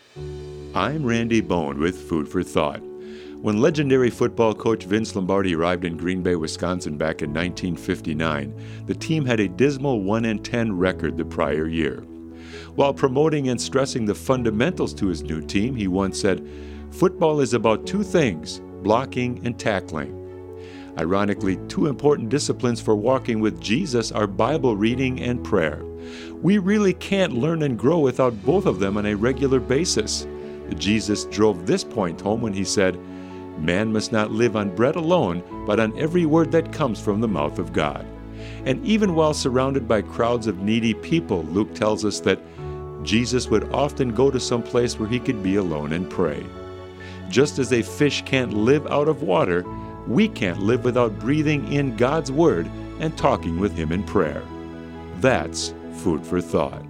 I'm Randy Bone with Food for Thought. When legendary football coach Vince Lombardi arrived in Green Bay, Wisconsin back in 1959, the team had a dismal 1-10 record the prior year. While promoting and stressing the fundamentals to his new team, he once said, "Football is about two things, blocking and tackling." Ironically, two important disciplines for walking with Jesus are Bible reading and prayer. We really can't learn and grow without both of them on a regular basis. Jesus drove this point home when he said, "Man must not live on bread alone, but on every word that comes from the mouth of God." And even while surrounded by crowds of needy people, Luke tells us that Jesus would often go to some place where he could be alone and pray. Just as a fish can't live out of water, we can't live without breathing in God's Word and talking with Him in prayer. That's food for thought.